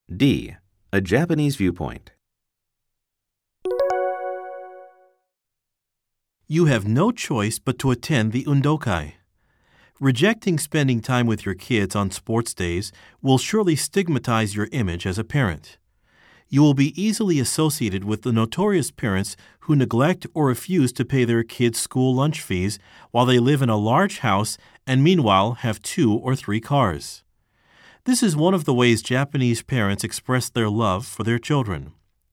D. A Japanese viewpoint. You have no choice but to attend the undokai. Rejecting spending time with your kids on sports days will surely stigmatize your image as a parent. You will be easily associated with the notorious parents who neglect or refuse to pay their kids' school lunch fees while they live in a large house and meanwhile have 2 or 3 cars. This is one of the ways Japanese parents express their love for their children.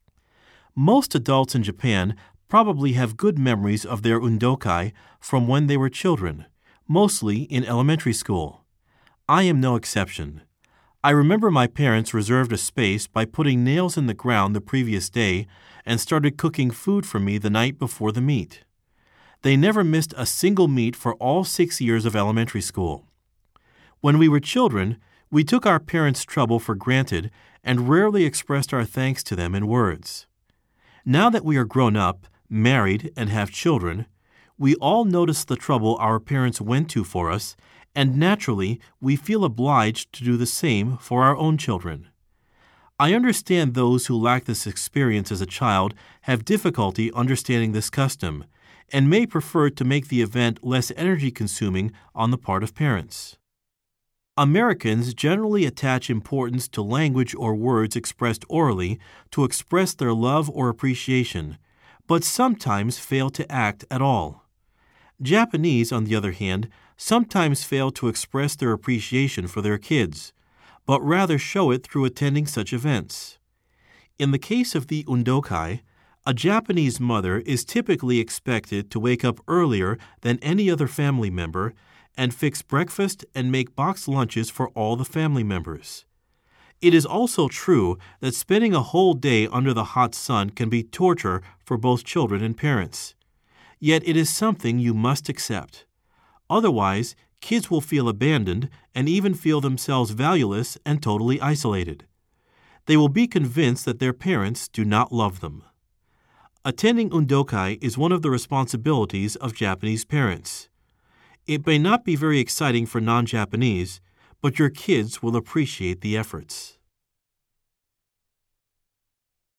Most adults in Japan probably have good memories of their undokai from when they were children, mostly in elementary school. I am no exception. I remember my parents reserved a space by putting nails in the ground the previous day and started cooking food for me the night before the meet. They never missed a single meet for all 6 years of elementary school. When we were children, we took our parents' trouble for granted and rarely expressed our thanks to them in words. Now that we are grown up, married, and have children, we all notice the trouble our parents went to for us, and naturally, we feel obliged to do the same for our own children. I understand those who lack this experience as a child have difficulty understanding this custom, and may prefer to make the event less energy-consuming on the part of parents. Americans generally attach importance to language or words expressed orally to express their love or appreciation, but sometimes fail to act at all. Japanese, on the other hand, sometimes fail to express their appreciation for their kids, but rather show it through attending such events. In the case of the undokai, a Japanese mother is typically expected to wake up earlier than any other family member and fix breakfast and make boxed lunches for all the family members. It is also true that spending a whole day under the hot sun can be torture for both children and parents. Yet it is something you must accept. Otherwise, kids will feel abandoned and even feel themselves valueless and totally isolated. They will be convinced that their parents do not love them. Attending undokai is one of the responsibilities of Japanese parents. It may not be very exciting for non-Japanese, but your kids will appreciate the efforts.